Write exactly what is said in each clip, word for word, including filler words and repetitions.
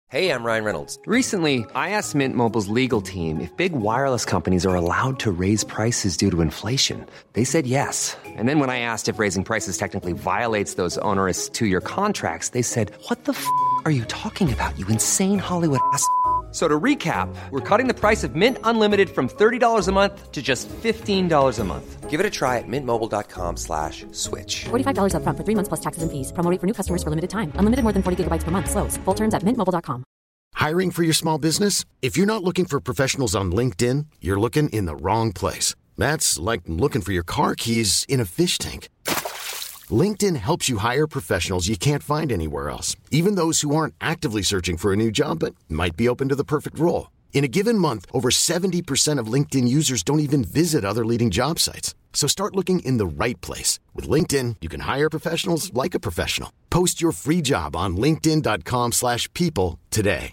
Hey, I'm Ryan Reynolds. Recently, I asked Mint Mobile's legal team if big wireless companies are allowed to raise prices due to inflation. They said yes. And then when I asked if raising prices technically violates those onerous two-year contracts, they said, what the f*** are you talking about, you insane Hollywood ass f- So to recap, we're cutting the price of Mint Unlimited from thirty dollars a month to just fifteen dollars a month. Give it a try at mintmobile.com slash switch. forty-five dollars up front for three months plus taxes and fees. Promo rate for new customers for limited time. Unlimited more than forty gigabytes per month. Slows full terms at mint mobile dot com. Hiring for your small business? If you're not looking for professionals on LinkedIn, you're looking in the wrong place. That's like looking for your car keys in a fish tank. LinkedIn helps you hire professionals you can't find anywhere else, even those who aren't actively searching for a new job but might be open to the perfect role. In a given month, over seventy percent of LinkedIn users don't even visit other leading job sites. So start looking in the right place. With LinkedIn, you can hire professionals like a professional. Post your free job on linkedin.com slash people today.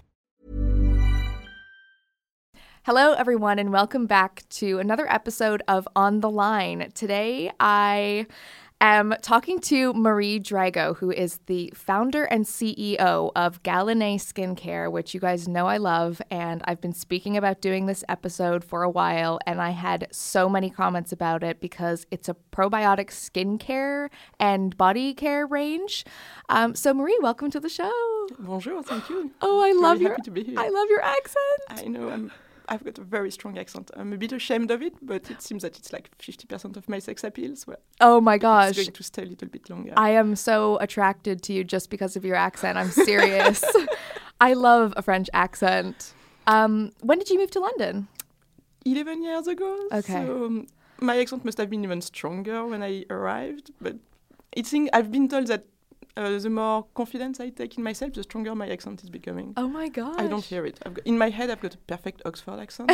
Hello, everyone, and welcome back to another episode of On the Line. Today, I am talking to Marie Drago, who is the founder and C E O of Galenée Skincare, which you guys know I love, and I've been speaking about doing this episode for a while, and I had so many comments about it because it's a probiotic skincare and body care range. Um, so, Marie, welcome to the show. Bonjour, thank you. Oh, I Very love your happy to be here. I love your accent. I know I'm. I've got a very strong accent. I'm a bit ashamed of it, but it seems that it's like fifty percent of my sex appeal. So oh my gosh. It's going to stay a little bit longer. I am so attracted to you just because of your accent. I'm serious. I love a French accent. Um, when did you move to London? eleven years ago. Okay. So um, my accent must have been even stronger when I arrived. But it's in, I've been told that Uh, the more confidence I take in myself, the stronger my accent is becoming. Oh my gosh. I don't hear it. I've got, in my head, I've got a perfect Oxford accent.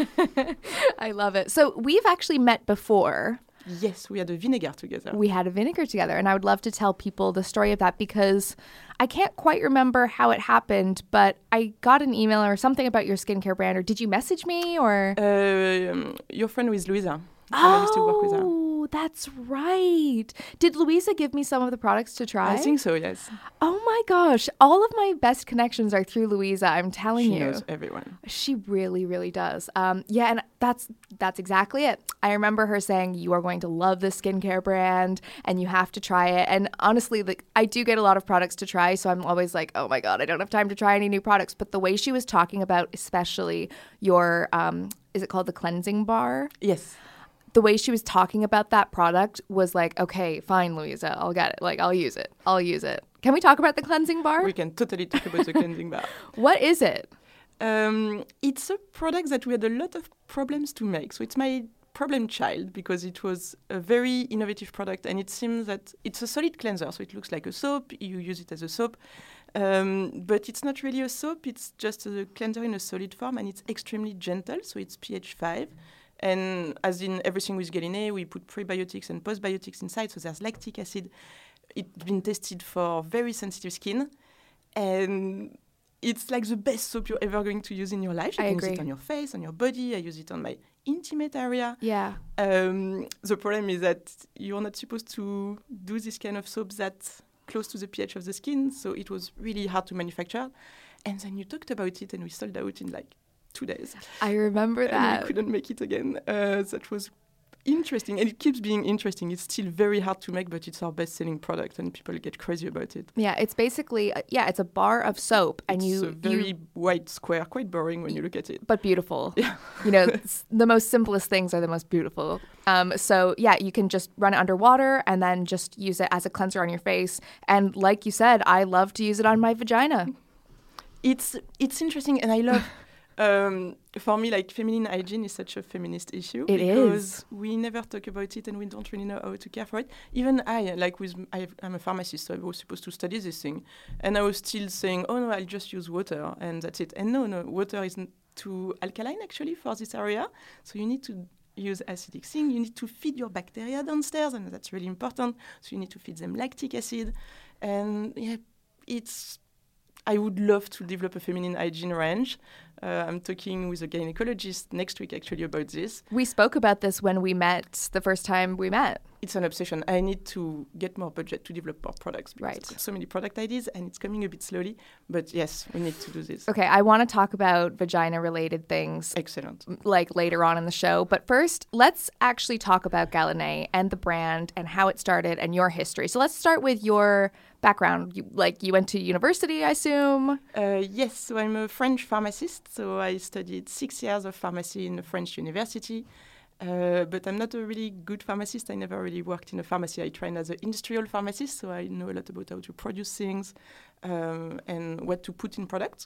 I love it. So we've actually met before. Yes, we had a vinegar together. We had a vinegar together, and I would love to tell people the story of that because I can't quite remember how it happened, but I got an email or something about your skincare brand, or did you message me, or? Uh, um, your friend was Louisa. Oh, I used to work with her. That's right. Did Louisa give me some of the products to try? I think so, yes. Oh my gosh. All of my best connections are through Louisa, I'm telling she you. She knows everyone. She really, really does. Um, yeah, and that's that's exactly it. I remember her saying, you are going to love this skincare brand and you have to try it. And honestly, like, I do get a lot of products to try, so I'm always like, oh my God, I don't have time to try any new products. But the way she was talking about especially your, um, is it called the cleansing bar? Yes. The way she was talking about that product was like, okay, fine, Louisa, I'll get it. Like, I'll use it. I'll use it. Can we talk about the cleansing bar? We can totally talk about the cleansing bar. What is it? Um, it's a product that we had a lot of problems to make. So it's my problem child because it was a very innovative product, and it seems that it's a solid cleanser. So it looks like a soap. You use it as a soap. Um, but it's not really a soap. It's just a cleanser in a solid form, and it's extremely gentle. So it's pH five. And as in everything with Galenée, we put prebiotics and postbiotics inside. So there's lactic acid. It's been tested for very sensitive skin. And it's like the best soap you're ever going to use in your life. You I can agree. use it on your face, on your body. I use it on my intimate area. Yeah. Um, the problem is that you're not supposed to do this kind of soap that's close to the pH of the skin. So it was really hard to manufacture. And then you talked about it, and we sold out in like two days. I remember and that. we couldn't make it again. Uh, that was interesting, and it keeps being interesting. It's still very hard to make, but it's our best-selling product, and people get crazy about it. Yeah, it's basically uh, yeah, it's a bar of soap, and it's you a very you, white square, quite boring when you look at it, but beautiful. Yeah, you know, the most simplest things are the most beautiful. Um, so yeah, you can just run it under water and then just use it as a cleanser on your face. And like you said, I love to use it on my vagina. It's it's interesting, and I love. Um, for me, like, feminine hygiene is such a feminist issue. It because is. we never talk about it and we don't really know how to care for it. Even I, like, with I, I'm a pharmacist, so I was supposed to study this thing. And I was still saying, oh, no, I'll just use water and that's it. And no, no, water isn't too alkaline, actually, for this area. So you need to use acidic thing. You need to feed your bacteria downstairs, and that's really important. So you need to feed them lactic acid. And, yeah, it's... I would love to develop a feminine hygiene range. Uh, I'm talking with a gynecologist next week, actually, about this. We spoke about this when we met the first time we met. it's an obsession. I need to get more budget to develop more products because Right. I've got so many product ideas and it's coming a bit slowly. But yes, we need to do this. Okay, I want to talk about vagina-related things Excellent. like later on in the show. But first, let's actually talk about Galanée and the brand and how it started and your history. So let's start with your background. You, like you went to university, I assume. Uh, yes, so I'm a French pharmacist. So I studied six years of pharmacy in a French university. Uh, but I'm not a really good pharmacist. I never really worked in a pharmacy. I trained as an industrial pharmacist, so I know a lot about how to produce things um, and what to put in products.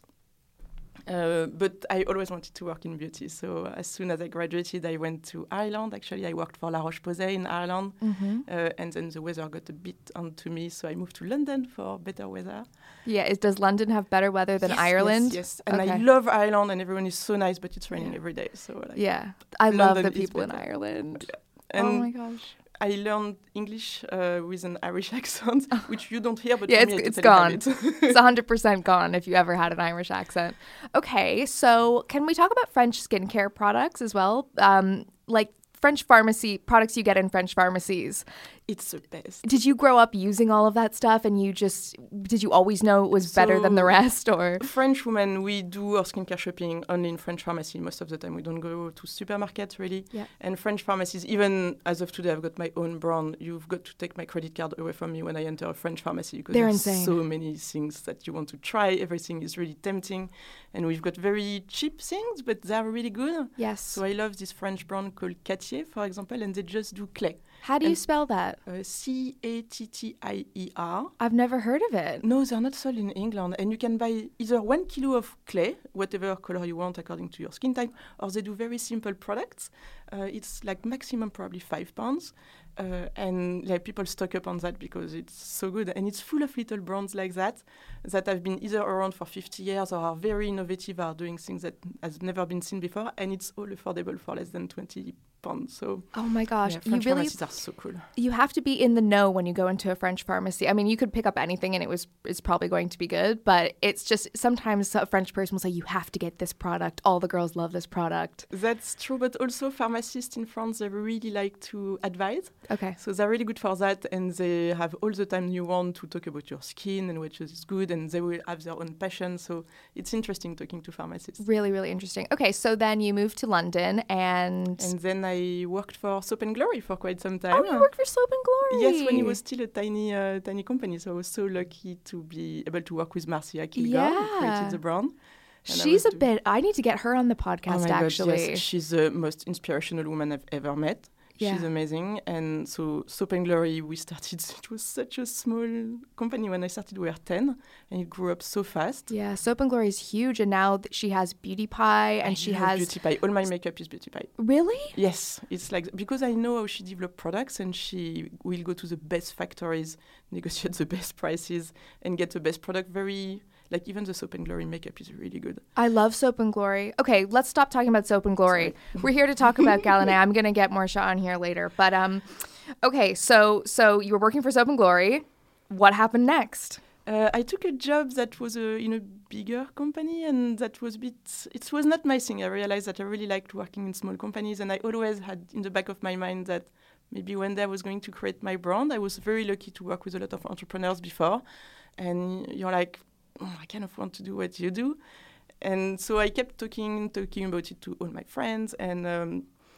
Uh, but I always wanted to work in beauty. So as soon as I graduated, I went to Ireland. Actually, I worked for La Roche-Posay in Ireland. Mm-hmm. Uh, and then the weather got a bit onto me, so I moved to London for better weather. Yeah, is, does London have better weather than yes, Ireland? Yes, yes. And okay. I love Ireland, and everyone is so nice, but it's raining Yeah. every day. So like, Yeah, I love London the is people in better. Ireland. Yeah. Oh And my gosh. I learned English uh, with an Irish accent, which you don't hear, but Yeah, for it's, me, I it's totally gone. have it. It's one hundred percent gone if you ever had an Irish accent. Okay, so can we talk about French skincare products as well? Um, like French pharmacy products you get in French pharmacies. It's the best. Did you grow up using all of that stuff and you just, did you always know it was better than the So- rest or? French women, we do our skincare shopping only in French pharmacy most of the time. We don't go to supermarkets really. Yeah. And French pharmacies, even as of today, I've got my own brand. You've got to take my credit card away from me when I enter a French pharmacy because They're there's insane. so many things that you want to try. Everything is really tempting. And we've got very cheap things, but they're really good. Yes. So I love this French brand called Cattier, for example, and they just do clay. How do you and- spell that? Uh, C A T T I E R. I've never heard of it. No, they're not sold in England. And you can buy either one kilo of clay, whatever color you want according to your skin type, or they do very simple products. Uh, it's like maximum probably five pounds. Uh, and like people stock up on that because it's so good. And it's full of little brands like that that have been either around for fifty years or are very innovative, are doing things that has never been seen before. And it's all affordable for less than twenty pounds. So Oh my gosh, yeah, you French really pharmacies are so cool. you have to be in the know when you go into a French pharmacy. I mean, you could pick up anything and it was it's probably going to be good, but it's just sometimes a French person will say you have to get this product. All the girls love this product. That's true, but also pharmacists in France, they really like to advise. Okay. So they're really good for that, and they have all the time you want to talk about your skin and which is good, and they will have their own passion. So it's interesting talking to pharmacists. Really, really interesting. Okay, so then you moved to London and, And then I worked for Soap and Glory for quite some time. oh, you worked for Soap and Glory. Yes, when it was still a tiny, uh, tiny company. So I was so lucky to be able to work with Marcia Kilgore, who Yeah. created the brand. And I She's was a doing- bit. I need to get her on the Oh podcast. my God, actually, yes. She's the most inspirational woman I've ever met. Yeah. She's amazing. And so Soap and Glory, we started, it was such a small company. When I started, we were ten, and it grew up so fast. yeah. Soap and Glory is huge, and now th- she has Beauty Pie, and I she love has Beauty Pie. All my makeup is Beauty Pie. really. Yes, it's like, because I know how she develops products, and she will go to the best factories, negotiate the best prices, and get the best product. Very, like even the Soap and Glory makeup is really good. I love Soap and Glory. Okay, let's stop talking about Soap and Glory. We're here to talk about Galanée. I'm gonna get Marsha on here later, but um, okay. So so you were working for Soap and Glory. What happened next? Uh, I took a job that was a, in a bigger company, and that was a bit, it was not my thing. I realized that I really liked working in small companies, and I always had in the back of my mind that maybe one day I was going to create my brand. I was very lucky to work with a lot of entrepreneurs before, and you're like, oh, I kind of want to do what you do. And so I kept talking, talking about it to all my friends, and um,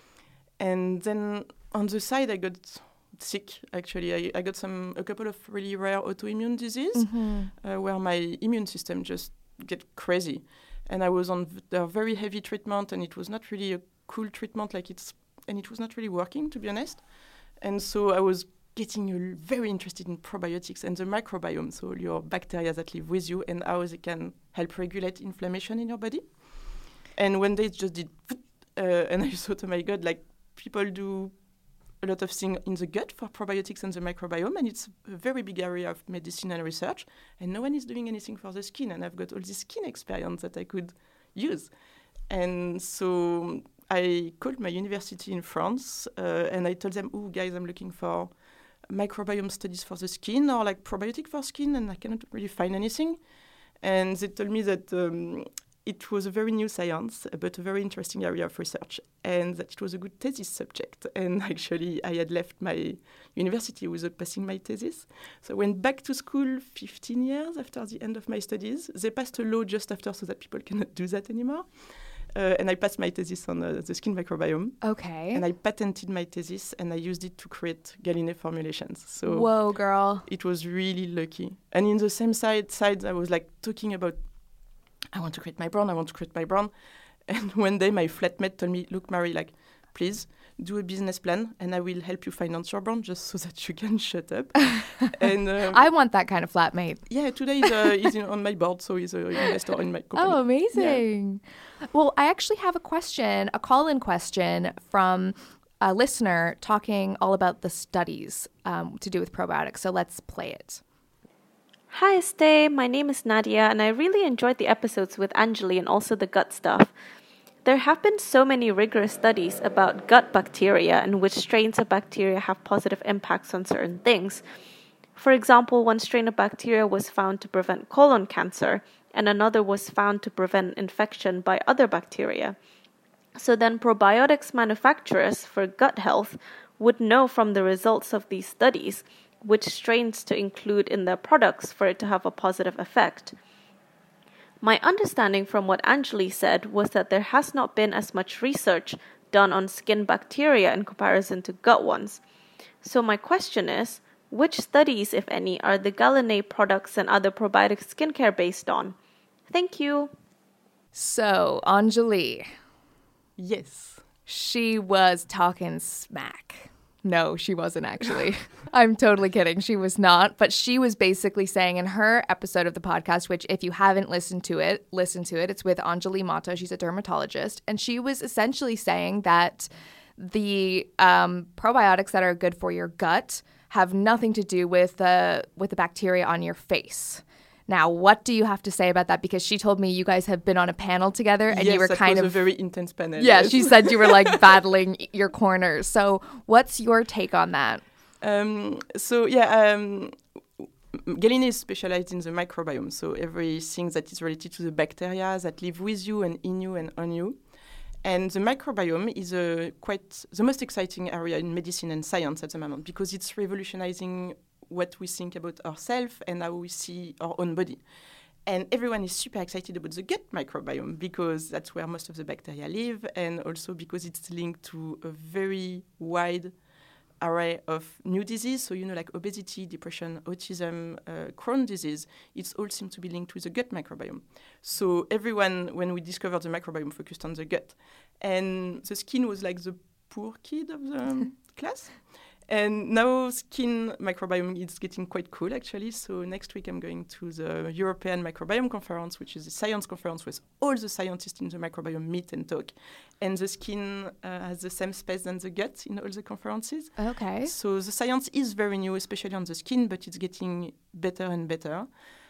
and then on the side I got sick. Actually, I, I got some a couple of really rare autoimmune disease Mm-hmm. uh, where my immune system just get crazy, and I was on v- a very heavy treatment, and it was not really a cool treatment, like it's and it was not really working, to be honest. And so I was getting uh, very interested in probiotics and the microbiome, so your bacteria that live with you and how they can help regulate inflammation in your body. And one day it just did, uh, and I thought, oh my God, like people do a lot of things in the gut for probiotics and the microbiome, and it's a very big area of medicine and research, and no one is doing anything for the skin, and I've got all this skin experience that I could use. And so I called my university in France, uh, and I told them, oh, guys, I'm looking for microbiome studies for the skin or like probiotic for skin, and I cannot really find anything. And they told me that um, it was a very new science, but a very interesting area of research, and that it was a good thesis subject. And actually, I had left my university without passing my thesis. So I went back to school fifteen years after the end of my studies. They passed a law just after so that people cannot do that anymore. Uh, and I passed my thesis on uh, the skin microbiome. Okay. And I patented my thesis, and I used it to create Galinée formulations. So whoa, girl. It was really lucky. And in the same side, side, I was like talking about, I want to create my brand, I want to create my brand. And one day my flatmate told me, look, Marie, like, please do a business plan and I will help you finance your brand just so that you can shut up. and um, I want that kind of flatmate. Yeah, today he's, uh, he's in, on my board, so he's an investor in my company. Oh, amazing. Yeah. Well, I actually have a question, a call-in question from a listener talking all about the studies um, to do with probiotics. So let's play it. Hi, Stay. My name is Nadia, and I really enjoyed the episodes with Anjali and also the gut stuff. There have been so many rigorous studies about gut bacteria and which strains of bacteria have positive impacts on certain things. For example, one strain of bacteria was found to prevent colon cancer, and another was found to prevent infection by other bacteria. So then probiotics manufacturers for gut health would know from the results of these studies which strains to include in their products for it to have a positive effect. My understanding from what Anjali said was that there has not been as much research done on skin bacteria in comparison to gut ones. So my question is, which studies, if any, are the Galinée products and other probiotic skincare based on? Thank you. So, Anjali. Yes. She was talking smack. No, she wasn't actually. I'm totally kidding. She was not. But she was basically saying in her episode of the podcast, which if you haven't listened to it, listen to it. It's with Anjali Mata. She's a dermatologist. And she was essentially saying that the um, probiotics that are good for your gut have nothing to do with the, with the bacteria on your face. Now, what do you have to say about that? Because she told me you guys have been on a panel together and yes, you were that kind was of a very intense panel. Yeah, yes. she said you were like battling your corners. So, what's your take on that? Um, so yeah, um, Galinée is specialized in the microbiome. So everything that is related to the bacteria that live with you and in you and on you. And the microbiome is a quite the most exciting area in medicine and science at the moment because it's revolutionizing what we think about ourselves and how we see our own body. And everyone is super excited about the gut microbiome because that's where most of the bacteria live and also because it's linked to a very wide array of new disease. So, you know, like obesity, depression, autism, uh, Crohn's disease, it's all seems to be linked with the gut microbiome. So everyone, when we discovered the microbiome, focused on the gut. And the skin was like the poor kid of the class. And now skin microbiome is getting quite cool, actually. So next week I'm going to the European Microbiome Conference, which is a science conference where all the scientists in the microbiome meet and talk. And the skin uh, has the same space than the gut in all the conferences. Okay. So the science is very new, especially on the skin, but it's getting better and better.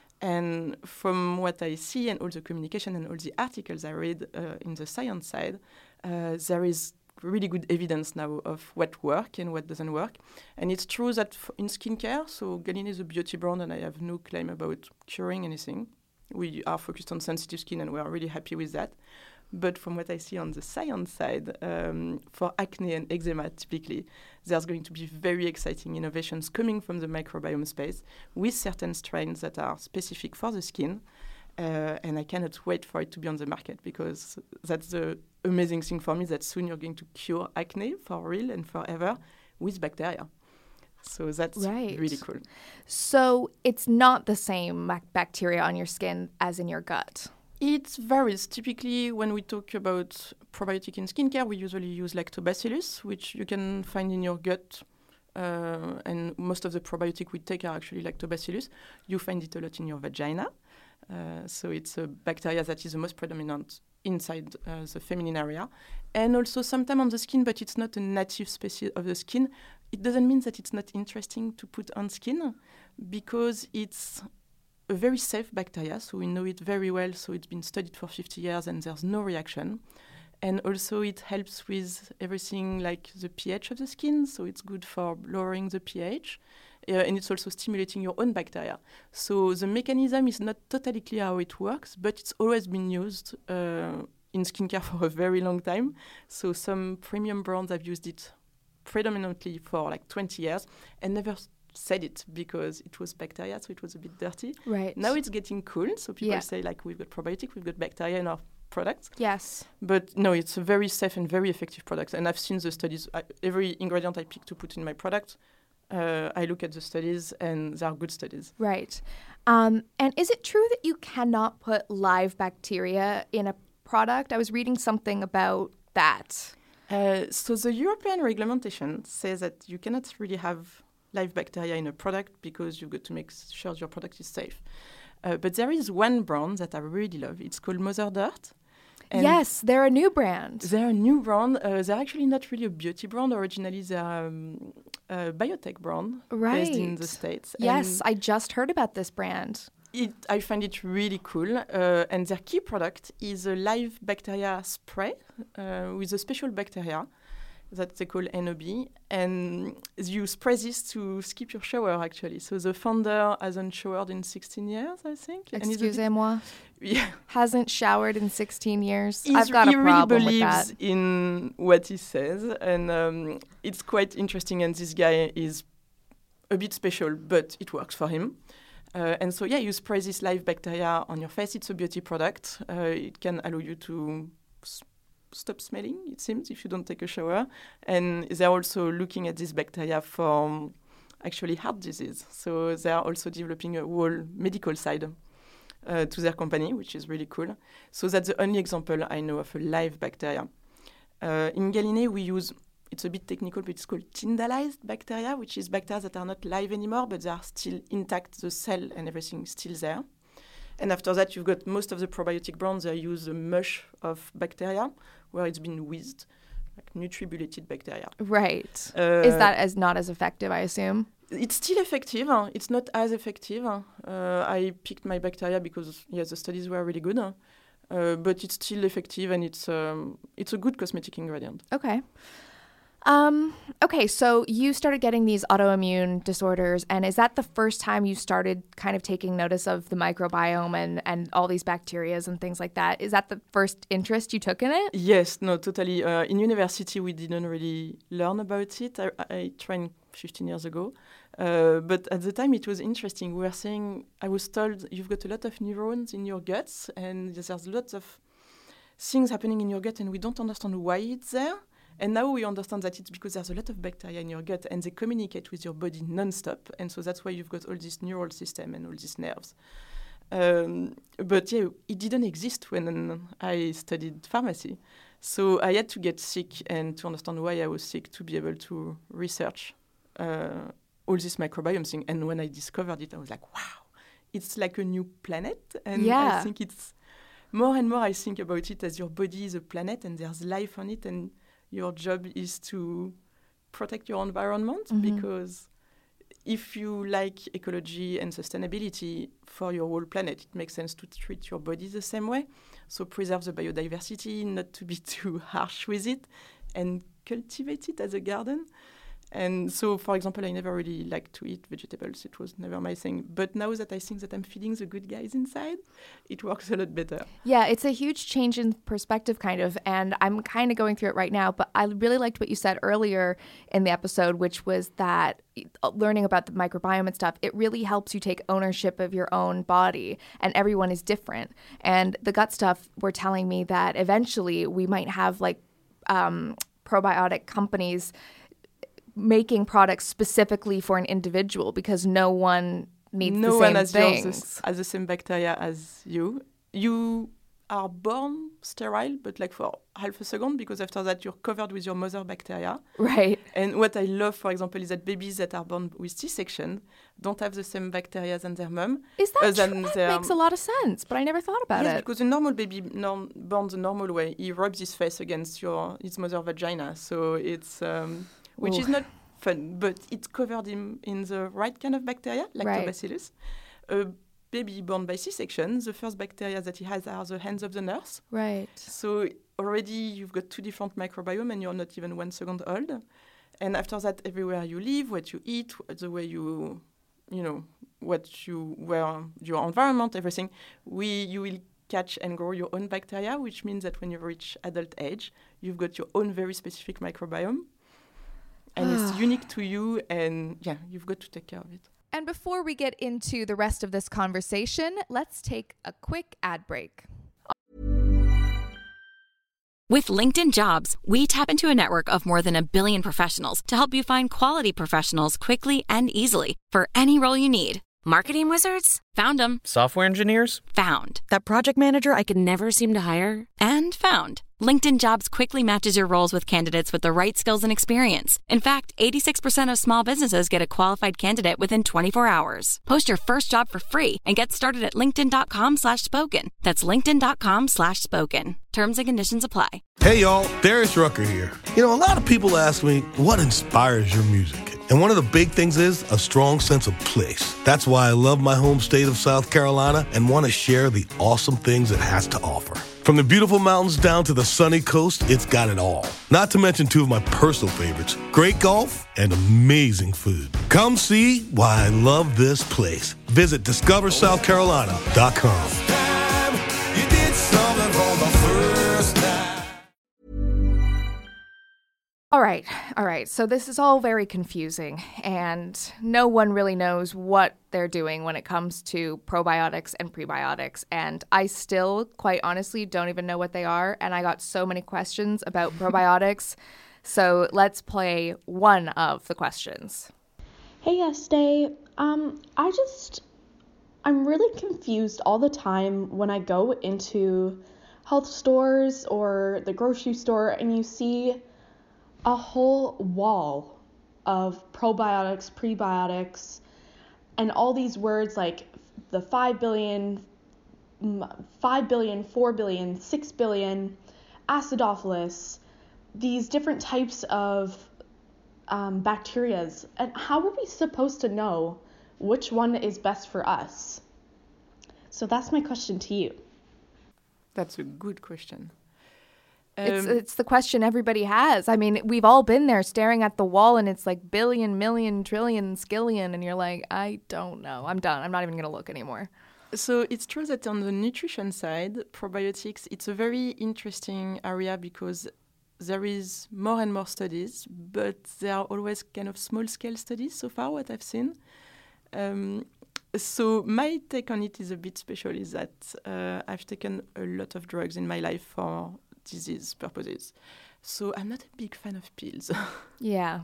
And from what I see and all the communication and all the articles I read uh, in the science side, uh, there is really good evidence now of what works and what doesn't work. And it's true that f- in skincare, so Galinée is a beauty brand and I have no claim about curing anything. We are focused on sensitive skin and we are really happy with that. But from what I see on the science side, um, for acne and eczema typically, there's going to be very exciting innovations coming from the microbiome space with certain strains that are specific for the skin. Uh, and I cannot wait for it to be on the market because that's the amazing thing for me that soon you're going to cure acne for real and forever with bacteria. So that's right. really cool. So it's not the same mac- bacteria on your skin as in your gut? It varies. Typically, when we talk about probiotic in skincare, we usually use lactobacillus, which you can find in your gut. Uh, and most of the probiotic we take are actually lactobacillus. You find it a lot in your vagina. Uh, so it's a bacteria that is the most predominant inside uh, the feminine area. And also sometimes on the skin, but it's not a native species of the skin. It doesn't mean that it's not interesting to put on skin because it's a very safe bacteria. So we know it very well. So it's been studied for fifty years and there's no reaction. And also it helps with everything like the pH of the skin. So it's good for lowering the pH. uh, and it's also stimulating your own bacteria. So the mechanism is not totally clear how it works, but it's always been used uh, in skincare for a very long time. So some premium brands have used it predominantly for like twenty years and never s- said it because it was bacteria, so it was a bit dirty. Right. Now it's getting cool, so people Yeah. say like we've got probiotic, we've got bacteria in our products. Yes. But no, it's a very safe and very effective product. And I've seen the studies. I, every ingredient I pick to put in my product, uh, I look at the studies, and they are good studies. Right. Um, and is it true that you cannot put live bacteria in a product? I was reading something about that. Uh, so the European regulation says that you cannot really have live bacteria in a product because you've got to make sure your product is safe. Uh, but there is one brand that I really love. It's called Mother Dirt. And Yes, they're a new brand. they're a new brand. Uh, they're actually not really a beauty brand. Originally, they're um, a biotech brand based in Right. the States. Yes, And I just heard about this brand. it, I find it really cool. Uh, and their key product is a live bacteria spray uh, with a special bacteria that they call N O B. And you spray this to skip your shower, actually. So the founder hasn't showered in sixteen years, I think. And he's a bit- Excusez-moi. Yeah. Hasn't showered in sixteen years. He's, I've got a he really problem with believes that. in what he says, and um, it's quite interesting. And this guy is a bit special, but it works for him. Uh, and so, yeah, you spray this live bacteria on your face. It's a beauty product. Uh, it can allow you to s- stop smelling, it seems, if you don't take a shower. And they're also looking at this bacteria for um, actually heart disease. So they are also developing a whole medical side uh, to their company, which is really cool. So that's the only example I know of a live bacteria. Uh, in Galine, we use, it's a bit technical, but it's called tyndalized bacteria, which is bacteria that are not live anymore, but they are still intact, the cell and everything is still there. And after that, you've got most of the probiotic brands, they use a mush of bacteria, where it's been whizzed, like nutribulated bacteria. Right. Uh, Is that as not as effective, I assume? It's still effective. Huh? It's not as effective. Huh? Uh, I picked my bacteria because yes, the studies were really good. Huh? Uh, but it's still effective, and it's um, it's a good cosmetic ingredient. Okay. Um, okay, so you started getting these autoimmune disorders, and is that the first time you started kind of taking notice of the microbiome and, and all these bacterias and things like that? Is that the first interest you took in it? Yes, no, totally. Uh, in university, we didn't really learn about it. I, I trained fifteen years ago. Uh, but at the time, it was interesting. We were saying, I was told, you've got a lot of neurons in your guts, and there's lots of things happening in your gut, and we don't understand why it's there. And now we understand that it's because there's a lot of bacteria in your gut, and they communicate with your body non-stop. And so that's why you've got all this neural system and all these nerves. Um, but yeah, it didn't exist when I studied pharmacy. So I had to get sick and to understand why I was sick to be able to research uh, all this microbiome thing. And when I discovered it, I was like, wow, it's like a new planet. And Yeah. I think it's more and more I think about it as your body is a planet and there's life on it, and your job is to protect your environment, Mhm. because if you like ecology and sustainability for your whole planet, it makes sense to treat your body the same way. So preserve the biodiversity, not to be too harsh with it, and cultivate it as a garden. And so, for example, I never really liked to eat vegetables. It was never my thing. But now that I think that I'm feeding the good guys inside, it works a lot better. Yeah, it's a huge change in perspective, kind of, and I'm kind of going through it right now, but I really liked what you said earlier in the episode, which was that learning about the microbiome and stuff, it really helps you take ownership of your own body, and everyone is different. And the gut stuff were telling me that eventually we might have, like, um, probiotic companies making products specifically for an individual because no one needs no the same one has, things. yours, has the same bacteria as you. You are born sterile, but like for half a second, because after that you're covered with your mother bacteria. Right. And what I love, for example, is that babies that are born with C-section don't have the same bacteria than their mum. Is that uh, true? than That their- makes a lot of sense, but I never thought about yes, it. because a normal baby norm, born the normal way, he rubs his face against your his mother vagina, so it's um, which Ooh. is not fun, but it's covered in in the right kind of bacteria, Right. lactobacillus. A baby born by C-section, the first bacteria that he has are the hands of the nurse. Right. So already you've got two different microbiome, and you're not even one second old. And after that, everywhere you live, what you eat, the way you, you know, what you, where your environment, everything, we you will catch and grow your own bacteria, which means that when you reach adult age, you've got your own very specific microbiome. And it's unique to you, and yeah, you've got to take care of it. And before we get into the rest of this conversation, let's take a quick ad break. With LinkedIn Jobs, we tap into a network of more than a billion professionals to help you find quality professionals quickly and easily for any role you need. Marketing wizards? Found them. Software engineers? Found. That project manager I could never seem to hire? And found. LinkedIn Jobs quickly matches your roles with candidates with the right skills and experience. In fact, eighty-six percent of small businesses get a qualified candidate within twenty-four hours. Post your first job for free and get started at linkedin.com slash spoken. That's linkedin.com slash spoken. Terms and conditions apply. Hey, y'all. Darius Rucker here. You know, a lot of people ask me, what inspires your music? And one of the big things is a strong sense of place. That's why I love my home state of South Carolina and want to share the awesome things it has to offer. From the beautiful mountains down to the sunny coast, it's got it all. Not to mention two of my personal favorites, great golf and amazing food. Come see why I love this place. Visit discover south carolina dot com. All right, all right. So this is all very confusing, and no one really knows what they're doing when it comes to probiotics and prebiotics. And I still, quite honestly, don't even know what they are. And I got so many questions about probiotics. So let's play one of the questions. Hey, Estee. Um, I just, I'm really confused all the time when I go into health stores or the grocery store and you see a whole wall of probiotics, prebiotics, and all these words like the five billion, five billion, four billion, six billion, acidophilus, these different types of um, bacterias. And how are we supposed to know which one is best for us? So that's my question to you. That's a good question. It's Um, it's the question everybody has. I mean, we've all been there staring at the wall and it's like billion, million, trillion, skillion, and you're like, I don't know. I'm done. I'm not even going to look anymore. So it's true that on the nutrition side, probiotics, it's a very interesting area because there is more and more studies, but they are always kind of small-scale studies so far, what I've seen. Um, so my take on it is a bit special, is that uh, I've taken a lot of drugs in my life for disease purposes. So I'm not a big fan of pills. Yeah.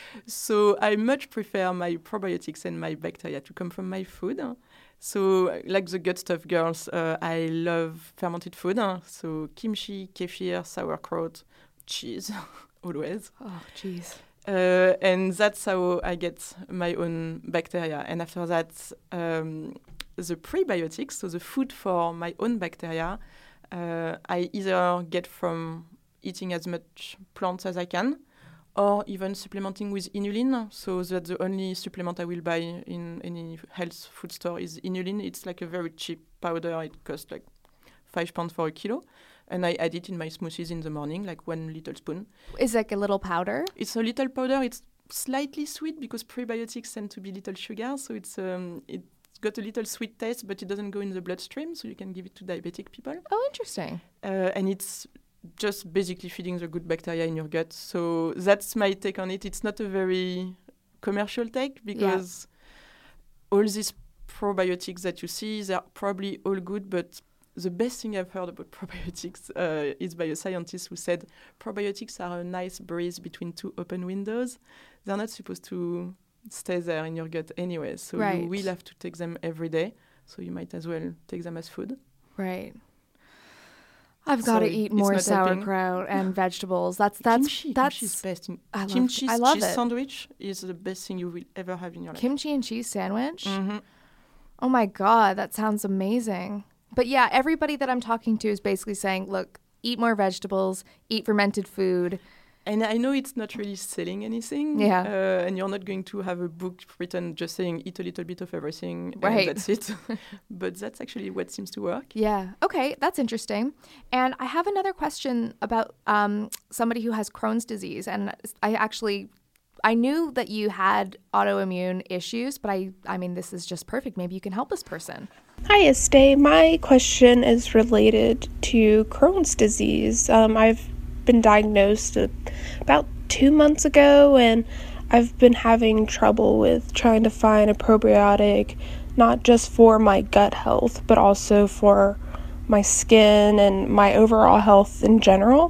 So I much prefer my probiotics and my bacteria to come from my food. So like the gut stuff girls, uh, I love fermented food. So kimchi, kefir, sauerkraut, cheese, always. Oh, jeez. Uh, and that's how I get my own bacteria. And after that, um, the prebiotics, so the food for my own bacteria, Uh, I either get from eating as much plants as I can, or even supplementing with inulin. So that's the only supplement I will buy in any health food store is inulin. It's like a very cheap powder. It costs like five pounds for a kilo. And I add it in my smoothies in the morning, like one little spoon. Is it like a little powder? It's a little powder. It's slightly sweet because prebiotics tend to be little sugar. So it's um, it got a little sweet taste, but it doesn't go in the bloodstream, so you can give it to diabetic people. Oh, interesting. Uh, and it's just basically feeding the good bacteria in your gut. So that's my take on it. It's not a very commercial take because yeah. all these probiotics that you see, they're probably all good, but the best thing I've heard about probiotics uh, is by a scientist who said probiotics are a nice breeze between two open windows. They're not supposed to stay there in your gut anyway, so right. you will have to take them every day, so you might as well take them as food. Right. I've got to eat more sauerkraut and vegetables. That's that's kimchi. that's Kimchi is best. In I love, kimchi I love cheese it. sandwich is the best thing you will ever have in your life. Kimchi and cheese sandwich? Mm-hmm. Oh my God, that sounds amazing. But yeah, everybody that I'm talking to is basically saying, look, eat more vegetables, eat fermented food. And I know it's not really selling anything. Yeah. Uh, and you're not going to have a book written just saying eat a little bit of everything. Right. And that's it. But that's actually what seems to work. Yeah. Okay. That's interesting. And I have another question about um, somebody who has Crohn's disease. And I actually I knew that you had autoimmune issues, but I, I mean, this is just perfect. Maybe you can help this person. Hi, Estee. My question is related to Crohn's disease. Um, I've been diagnosed about two months ago, and I've been having trouble with trying to find a probiotic, not just for my gut health, but also for my skin and my overall health in general.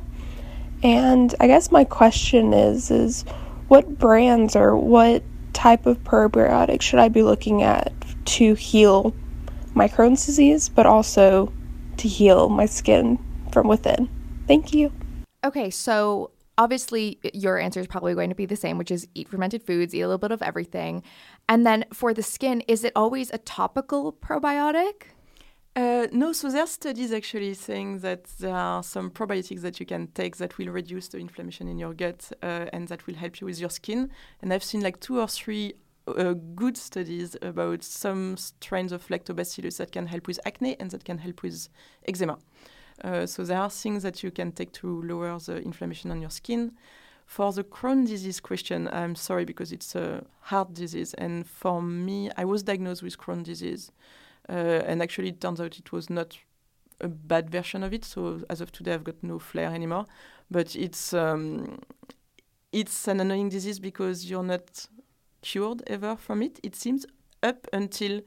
And I guess my question is, is what brands or what type of probiotic should I be looking at to heal my Crohn's disease, but also to heal my skin from within? Thank you. Okay, so obviously your answer is probably going to be the same, which is eat fermented foods, eat a little bit of everything. And then for the skin, is it always a topical probiotic? Uh, no, so there are studies actually saying that there are some probiotics that you can take that will reduce the inflammation in your gut uh, and that will help you with your skin. And I've seen like two or three uh, good studies about some strains of lactobacillus that can help with acne and that can help with eczema. Uh, so there are things that you can take to lower the inflammation on your skin. For the Crohn's disease question, I'm sorry because it's a heart disease. And for me, I was diagnosed with Crohn's disease. Uh, and actually, it turns out it was not a bad version of it. So as of today, I've got no flare anymore. But it's um, it's an annoying disease because you're not cured ever from it, it seems, up until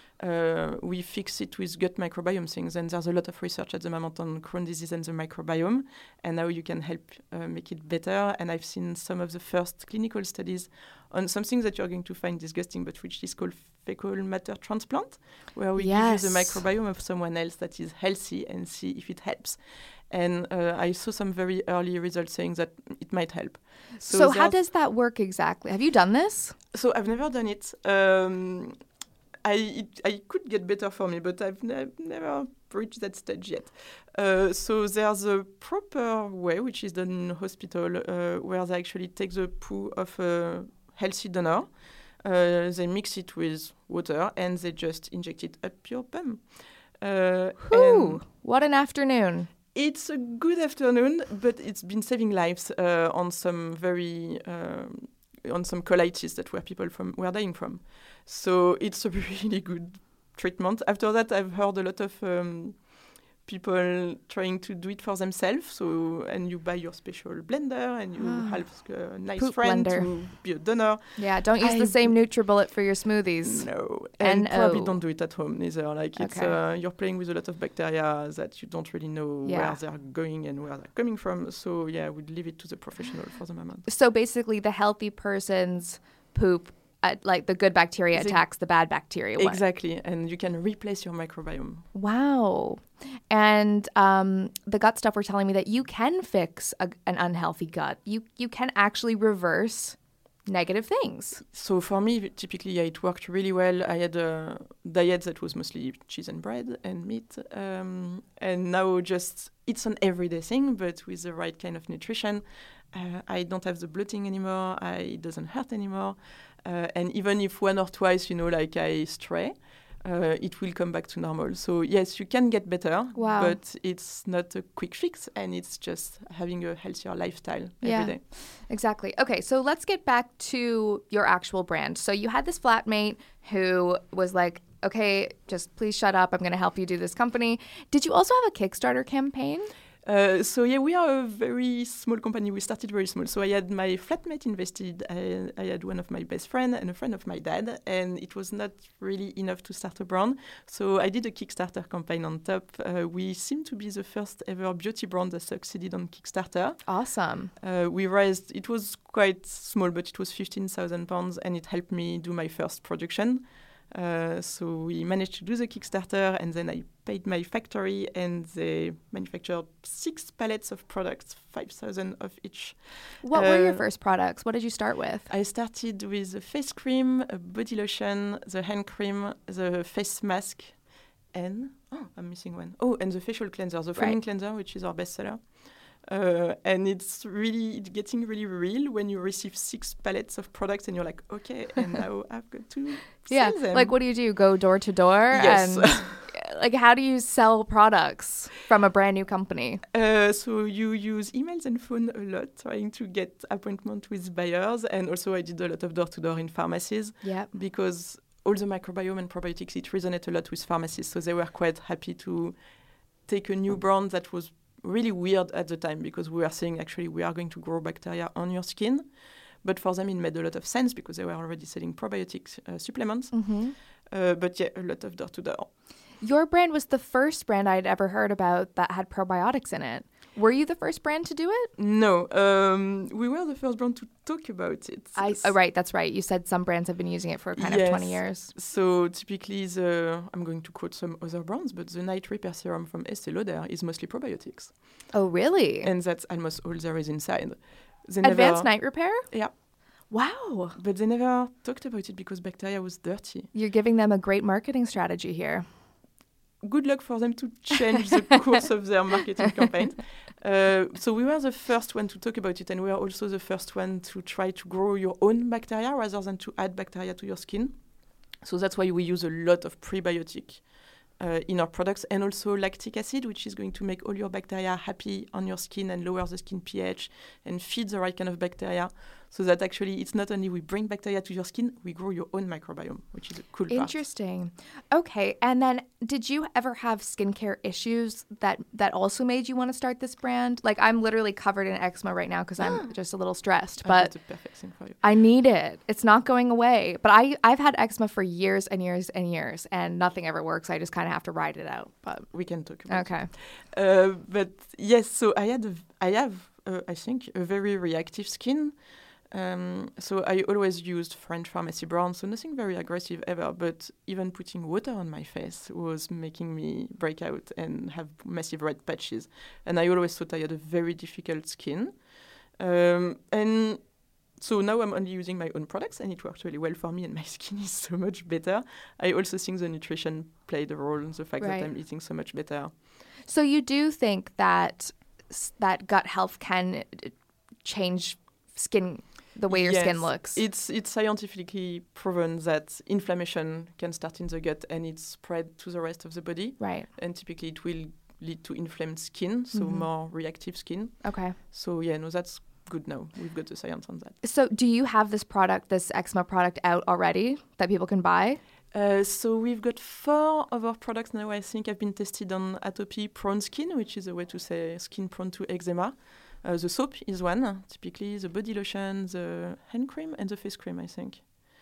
uh, we fix it with gut microbiome things. And there's a lot of research at the moment on Crohn's disease and the microbiome, and how you can help uh, make it better. And I've seen some of the first clinical studies on something that you're going to find disgusting, but which is called fecal matter transplant, where we yes. give you the microbiome of someone else that is healthy and see if it helps. And uh, I saw some very early results saying that it might help. So, so how does that work exactly? Have you done this? So I've never done it. Um, I it, I could get better for me, but I've ne- never reached that stage yet. Uh, so there's a proper way, which is done in hospital, uh, where they actually take the poo of a healthy donor. Uh, they mix it with water and they just inject it up your bum. Uh, Whew, what an afternoon. It's a good afternoon, but it's been saving lives uh, on some very, um, on some colitis that were people from were dying from. So it's a really good treatment. After that, I've heard a lot of um, people trying to do it for themselves. So, and you buy your special blender and you ah. have a nice Poop friend blender. to be a donor. Yeah, don't use I the same NutriBullet for your smoothies. No, and N O. probably don't do it at home neither. Like it's Okay. uh, you're playing with a lot of bacteria that you don't really know Yeah. where they're going and where they're coming from. So yeah, we'd leave it to the professional for the moment. So basically, the healthy person's poop, uh, like the good bacteria, The- attacks the bad bacteria. What? Exactly, and you can replace your microbiome. Wow. And um, the gut stuff were telling me that you can fix a, an unhealthy gut. You you can actually reverse negative things. So for me, typically, yeah, it worked really well. I had a diet that was mostly cheese and bread and meat. Um, and now just, it's an everyday thing, but with the right kind of nutrition. Uh, I don't have the bloating anymore. I, it doesn't hurt anymore. Uh, and even if one or twice, you know, like I stray, uh, it will come back to normal. So yes, you can get better, Wow. but it's not a quick fix, and it's just having a healthier lifestyle Yeah. every day. Exactly. Okay, so let's get back to your actual brand. So you had this flatmate who was like, okay, just please shut up. I'm going to help you do this company. Did you also have a Kickstarter campaign? Uh, so yeah, we are a very small company. We started very small. So I had my flatmate invested. I, I had one of my best friends and a friend of my dad, and it was not really enough to start a brand. So I did a Kickstarter campaign on top. Uh, we seem to be the first ever beauty brand that succeeded on Kickstarter. Awesome. Uh, we raised, it was quite small, but it was fifteen thousand pounds, and it helped me do my first production. Uh, so we managed to do the Kickstarter, and then I paid my factory, and they manufactured six pallets of products, five thousand of each. What uh, were your first products? What did you start with? I started with a face cream, a body lotion, the hand cream, the face mask, and, oh, I'm missing one. Oh, and the facial cleanser, the foaming Right. cleanser, which is our bestseller. Uh, and it's really it's getting really real when you receive six pallets of products and you're like, okay, and now I've got to Yeah, sell them. like what do you do? Go door to door Yes. and like, how do you sell products from a brand new company? Uh, so you use emails and phone a lot, trying to get appointment with buyers. And also I did a lot of door-to-door in pharmacies. Yep. Because all the microbiome and probiotics, it resonated a lot with pharmacists. So they were quite happy to take a new brand that was really weird at the time, because we were saying, actually, we are going to grow bacteria on your skin. But for them, it made a lot of sense because they were already selling probiotic uh, supplements. Mm-hmm. Uh, but yeah, a lot of door-to-door. Your brand was the first brand I'd ever heard about that had probiotics in it. Were you the first brand to do it? No, um, we were the first brand to talk about it. I, oh, right, that's right. You said some brands have been using it for kind yes. of twenty years. So typically, the I'm going to quote some other brands, but the Night Repair Serum from Estée Lauder is mostly probiotics. Oh, really? And that's almost all there is inside. They Advanced never, Night Repair? Yeah. Wow. But they never talked about it because bacteria was dirty. You're giving them a great marketing strategy here. Good luck for them to change the course of their marketing campaign. Uh, so we were the first one to talk about it, and we are also the first one to try to grow your own bacteria rather than to add bacteria to your skin. So that's why we use a lot of prebiotic uh, in our products, and also lactic acid, which is going to make all your bacteria happy on your skin and lower the skin pH and feed the right kind of bacteria. So that actually it's not only we bring bacteria to your skin, we grow your own microbiome, which is a cool part. Interesting. Okay, and then did you ever have skincare issues that, that also made you want to start this brand? Like, I'm literally covered in eczema right now because I'm just a little stressed, but that's the perfect thing for you. I need it. It's not going away. But I, I've had eczema for years and years and years, and nothing ever works. I just kind of have to ride it out. But we can talk about okay. it. Uh, but yes, so I had, a, I have, uh, I think, a very reactive skin. Um, so I always used French pharmacy brands, so nothing very aggressive ever, but even putting water on my face was making me break out and have massive red patches. And I always thought I had a very difficult skin. Um, and so now I'm only using my own products, and it works really well for me, and my skin is so much better. I also think the nutrition played a role in the fact right. that I'm eating so much better. So you do think that that gut health can change skin the way your yes, skin looks. It's it's scientifically proven that inflammation can start in the gut and it's spread to the rest of the body. Right. And typically it will lead to inflamed skin, so mm-hmm. more reactive skin. Okay. So yeah, no, that's good now. We've got the science on that. So do you have this product, this eczema product out already that people can buy? Uh, so we've got four of our products now, I think, have been tested on atopy prone skin, which is a way to say skin prone to eczema. Uh, the soap is one, typically the body lotion, the hand cream, and the face cream, I think.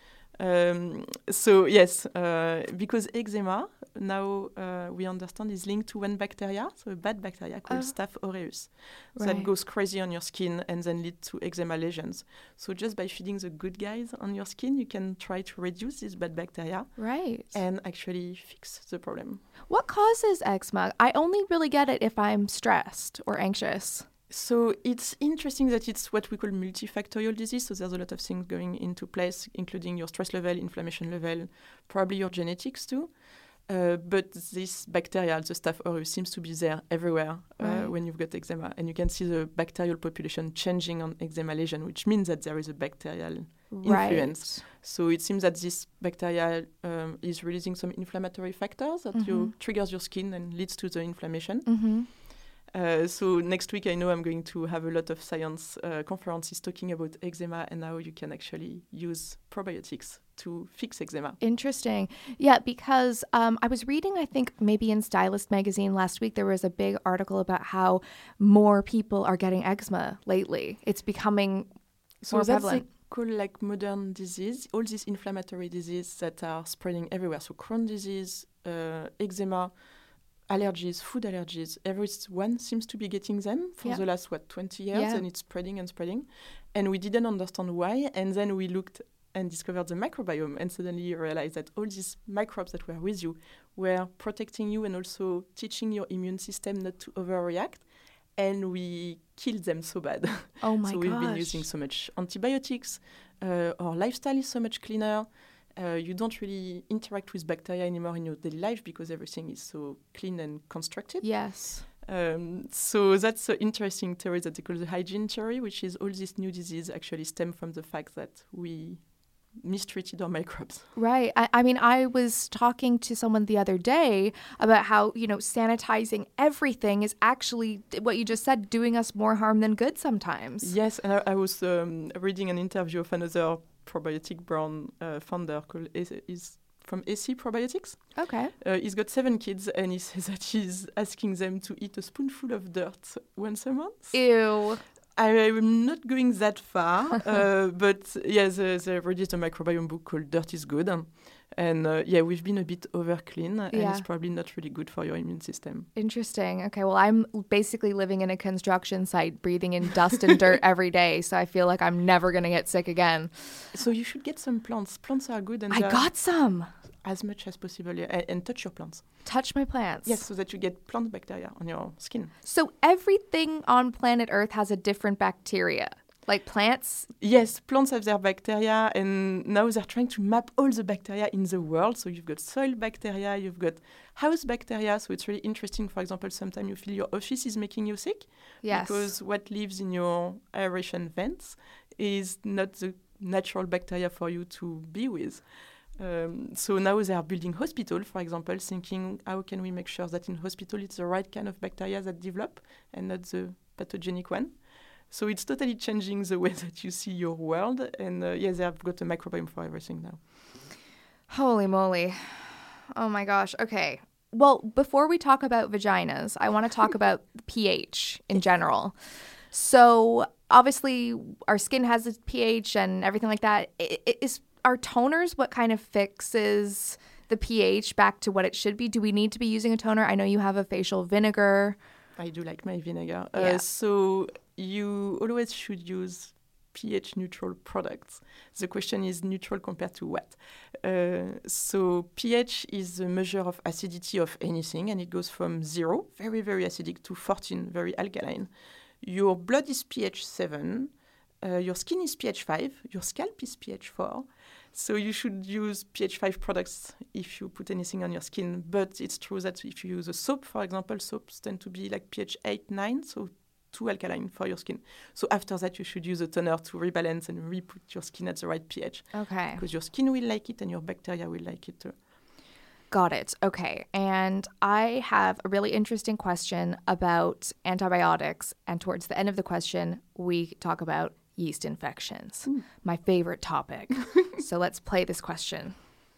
Um, so yes, uh, because eczema, now uh, we understand, is linked to one bacteria, so a bad bacteria called oh. Staph aureus, right. that goes crazy on your skin and then lead to eczema lesions. So just by feeding the good guys on your skin, you can try to reduce this bad bacteria, right, and actually fix the problem. What causes eczema? I only really get it if I'm stressed or anxious. So it's interesting that it's what we call multifactorial disease. So there's a lot of things going into place, including your stress level, inflammation level, probably your genetics too. Uh, but this bacteria, the Staph aureus, seems to be there everywhere uh, right. when you've got eczema. And you can see the bacterial population changing on eczema lesion, which means that there is a bacterial right. influence. So it seems that this bacteria um, is releasing some inflammatory factors that mm-hmm. you, triggers your skin and leads to the inflammation. Mm-hmm. Uh, so next week, I know I'm going to have a lot of science uh, conferences talking about eczema and how you can actually use probiotics to fix eczema. Interesting. Yeah, because um, I was reading, I think maybe in Stylist magazine last week, there was a big article about how more people are getting eczema lately. It's becoming so more that's prevalent. A called like modern disease, all these inflammatory diseases that are spreading everywhere. So Crohn's disease, uh, eczema, allergies, food allergies, everyone seems to be getting them for yeah. the last, what, twenty years, yeah. and it's spreading and spreading. And we didn't understand why, and then we looked and discovered the microbiome, and suddenly you realize that all these microbes that were with you were protecting you and also teaching your immune system not to overreact, and we killed them so bad. Oh my so gosh. we've been using so much antibiotics, uh, our lifestyle is so much cleaner. Uh, you don't really interact with bacteria anymore in your daily life because everything is so clean and constructed. Yes. Um, so that's an interesting theory that they call the hygiene theory, which is all these new diseases actually stem from the fact that we mistreated our microbes. Right. I, I mean, I was talking to someone the other day about how, you know, sanitizing everything is actually, what you just said, doing us more harm than good sometimes. Yes, and I, I was um, reading an interview of another probiotic brand uh, founder called is from A C Probiotics. Okay. Uh, he's got seven kids, and he says that he's asking them to eat a spoonful of dirt once a month. Ew. I'm not going that far, uh, but yeah, the, the released a microbiome book called Dirt is Good. Um, and uh, yeah, we've been a bit over clean, and yeah. it's probably not really good for your immune system. Interesting. Okay, well, I'm basically living in a construction site, breathing in dust and dirt every day, so I feel like I'm never going to get sick again. So you should get some plants. Plants are good. And I got some. As much as possible, yeah, and, and touch your plants. Touch my plants? Yes, so that you get plant bacteria on your skin. So everything on planet Earth has a different bacteria? Like plants? Yes, plants have their bacteria, and now they're trying to map all the bacteria in the world. So you've got soil bacteria, you've got house bacteria. So it's really interesting. For example, sometimes you feel your office is making you sick. Yes. Because what lives in your aeration vents is not the natural bacteria for you to be with. Um, so now they are building hospital, for example, thinking how can we make sure that in hospital it's the right kind of bacteria that develop and not the pathogenic one. So it's totally changing the way that you see your world. And uh, yeah, they have got a microbiome for everything now. Holy moly. Oh my gosh. Okay. Well, before we talk about vaginas, I want to talk about pH in general. So obviously our skin has a pH and everything like that. It, is Are toners what kind of fixes the pH back to what it should be? Do we need to be using a toner? I know you have a facial vinegar. I do like my vinegar. Yeah. Uh, so you always should use pH neutral products. The question is neutral compared to what? Uh, so pH is a measure of acidity of anything, and it goes from zero, very, very acidic, to fourteen, very alkaline. Your blood is pH seven. Uh, your skin is pH five, your scalp is pH four, so you should use pH five products if you put anything on your skin. But it's true that if you use a soap, for example, soaps tend to be like pH eight, nine, so too alkaline for your skin. So after that, you should use a toner to rebalance and re-put your skin at the right pH. Okay. Because your skin will like it and your bacteria will like it too. Got it. Okay. And I have a really interesting question about antibiotics. And towards the end of the question, we talk about yeast infections, Ooh. my favorite topic. So let's play this question.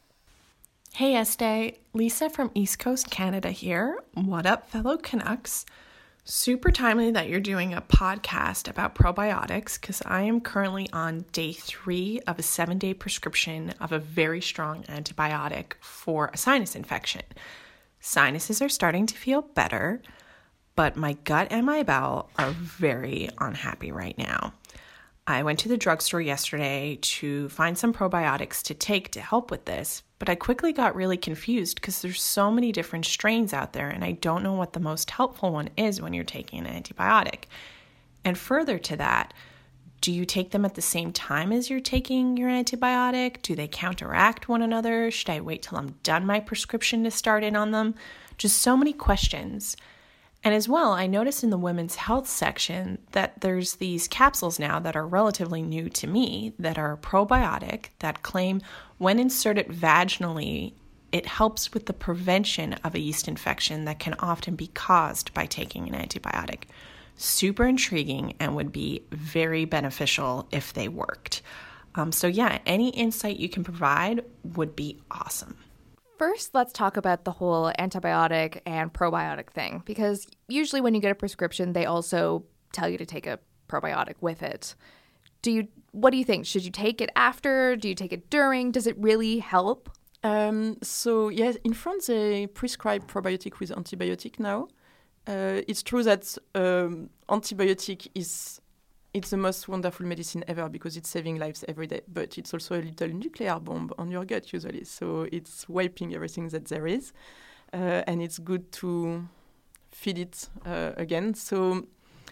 Hey, Estee. Lisa from East Coast Canada here. What up, fellow Canucks? Super timely that you're doing a podcast about probiotics because I am currently on day three of a seven-day prescription of a very strong antibiotic for a sinus infection. Sinuses are starting to feel better, but my gut and my bowel are very unhappy right now. I went to the drugstore yesterday to find some probiotics to take to help with this, but I quickly got really confused because there's so many different strains out there and I don't know what the most helpful one is when you're taking an antibiotic. And further to that, do you take them at the same time as you're taking your antibiotic? Do they counteract one another? Should I wait till I'm done my prescription to start in on them? Just so many questions. And as well, I noticed in the women's health section that there's these capsules now that are relatively new to me that are probiotic that claim when inserted vaginally, it helps with the prevention of a yeast infection that can often be caused by taking an antibiotic. Super intriguing and would be very beneficial if they worked. Um, so yeah, any insight you can provide would be awesome. First, let's talk about the whole antibiotic and probiotic thing, because usually when you get a prescription, they also tell you to take a probiotic with it. Do you? What do you think? Should you take it after? Do you take it during? Does it really help? Um, so, yes, in France, they prescribe probiotic with antibiotic now. Uh, it's true that um, antibiotic is it's the most wonderful medicine ever because it's saving lives every day. But it's also a little nuclear bomb on your gut usually. So it's wiping everything that there is. Uh, and it's good to feed it uh, again. So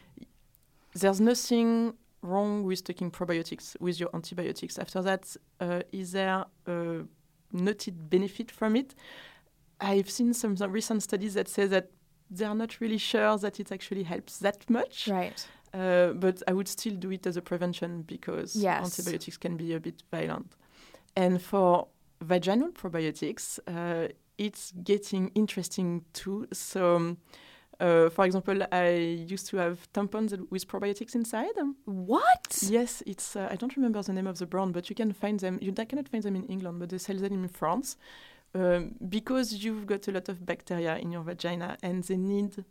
there's nothing wrong with taking probiotics with your antibiotics. After that, uh, is there a noted benefit from it? I've seen some, some recent studies that say that they're not really sure that it actually helps that much. Right. Uh, but I would still do it as a prevention because yes. antibiotics can be a bit violent. and for vaginal probiotics, uh, it's getting interesting too. So, um, uh, for example, I used to have tampons with probiotics inside. What? Yes, it's. Uh, I don't remember the name of the brand, but you can find them. You cannot find them in England, but they sell them in France um, because you've got a lot of bacteria in your vagina, and they need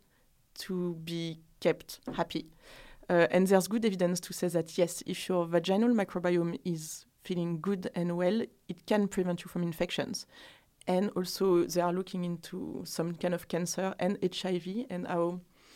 to be kept happy. Uh, and there's good evidence to say that yes, if your vaginal microbiome is feeling good and well, it can prevent you from infections. And also they are looking into some kind of cancer and H I V and how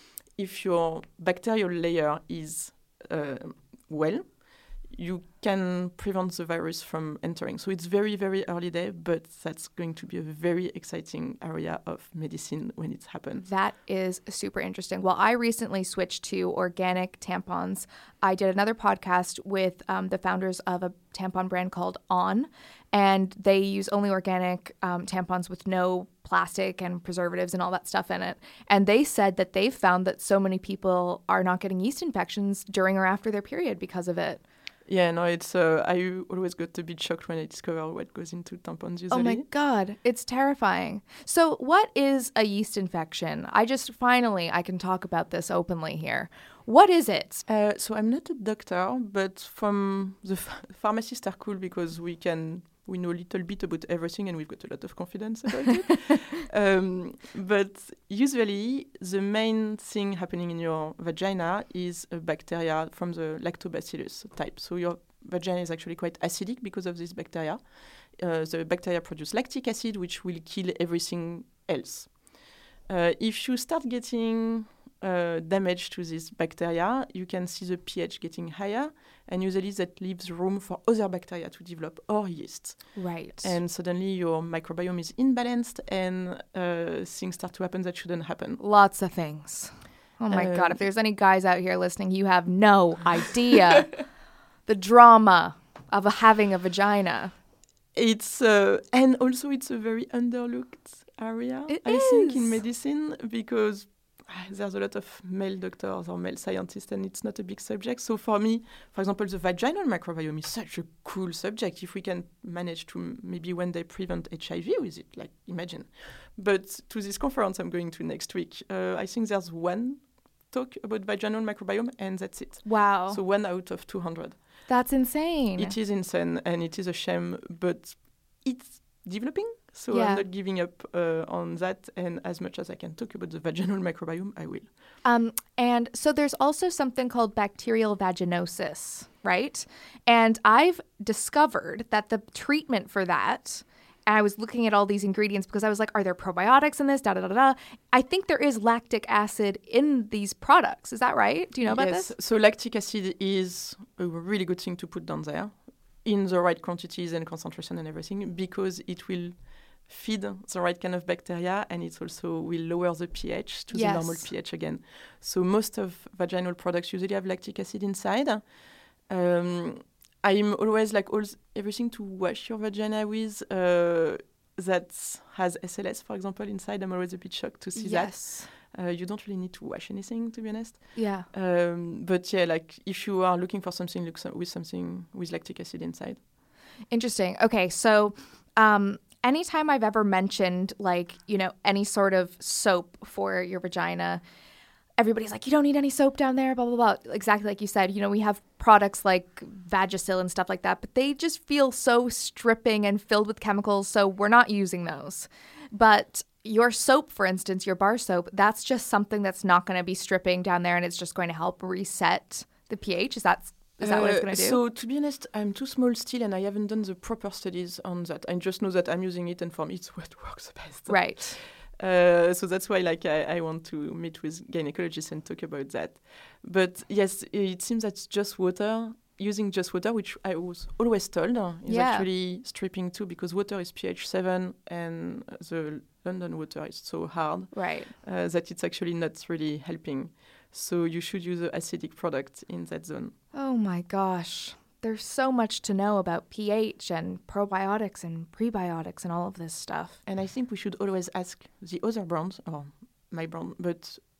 if your bacterial layer is uh, well, you can prevent the virus from entering. So it's very, very early day, but that's going to be a very exciting area of medicine when it happens. That is super interesting. Well, I recently switched to organic tampons. I did another podcast with um, the founders of a tampon brand called On, and they use only organic um, tampons with no plastic and preservatives and all that stuff in it. And they said that they've found that so many people are not getting yeast infections during or after their period because of it. Yeah, no, it's. Uh, I always got a bit shocked when I discover what goes into tampons usually. Oh my God, it's terrifying. So what is a yeast infection? I just, finally, I can talk about this openly here. What is it? Uh, so I'm not a doctor, but from the f- pharmacists are cool because we can, we know a little bit about everything and we've got a lot of confidence about it. Um, but usually the main thing happening in your vagina is a bacteria from the lactobacillus type. So your vagina is actually quite acidic because of this bacteria. Uh, the bacteria produce lactic acid, which will kill everything else. Uh, if you start getting uh, damage to this bacteria, you can see the pH getting higher, and usually that leaves room for other bacteria to develop or yeast. Right. And suddenly your microbiome is imbalanced and uh, things start to happen that shouldn't happen. Lots of things. Oh my Um, God, if there's any guys out here listening, you have no idea the drama of a, having a vagina. It's uh, and also it's a very underlooked area, It I think, in is. medicine because ah, there's a lot of male doctors or male scientists and it's not a big subject. So for me, for example, the vaginal microbiome is such a cool subject. If we can manage to m- maybe one day prevent H I V with it, like imagine. But to this conference I'm going to next week, uh, I think there's one talk about vaginal microbiome and that's it. Wow. So one out of two hundred. That's insane. It is insane and it is a shame, but it's developing. So Yeah. I'm not giving up uh, on that. And as much as I can talk about the vaginal microbiome, I will. Um, and so there's also something called bacterial vaginosis, right? And I've discovered that the treatment for that, and I was looking at all these ingredients because I was like, are there probiotics in this? Da da da da. I think there is lactic acid in these products. Is that right? Do you know about yes. this? So lactic acid is a really good thing to put down there in the right quantities and concentration and everything because it will feed the right kind of bacteria and it also will lower the pH to Yes. the normal pH again. So most of vaginal products usually have lactic acid inside. Um, I'm always like all everything to wash your vagina with uh, that has S L S, for example, inside. I'm always a bit shocked to see Yes. that. Uh, you don't really need to wash anything, to be honest. Yeah. Um, but yeah, like if you are looking for something look some, with something with lactic acid inside. Interesting. Okay, so um, anytime I've ever mentioned, like, you know, any sort of soap for your vagina, everybody's like, you don't need any soap down there, blah, blah, blah. Exactly like you said, you know, we have products like Vagisil and stuff like that, but they just feel so stripping and filled with chemicals, so we're not using those. But your soap, for instance, your bar soap, that's just something that's not going to be stripping down there and it's just going to help reset the pH. Is that is that what it's going to do? So to be honest, I'm too small still and I haven't done the proper studies on that. I just know that I'm using it and for me it's what works the best. Right. Uh, so that's why like I, I want to meet with gynecologists and talk about that. But yes, it seems that just water, using just water, which I was always told, uh, is Yeah. actually stripping too because water is pH seven and the London water is so hard Right. uh, that it's actually not really helping. So you should use an acidic product in that zone. Oh my gosh. There's so much to know about pH and probiotics and prebiotics and all of this stuff. And I think we should always ask the other brands, or my brand, but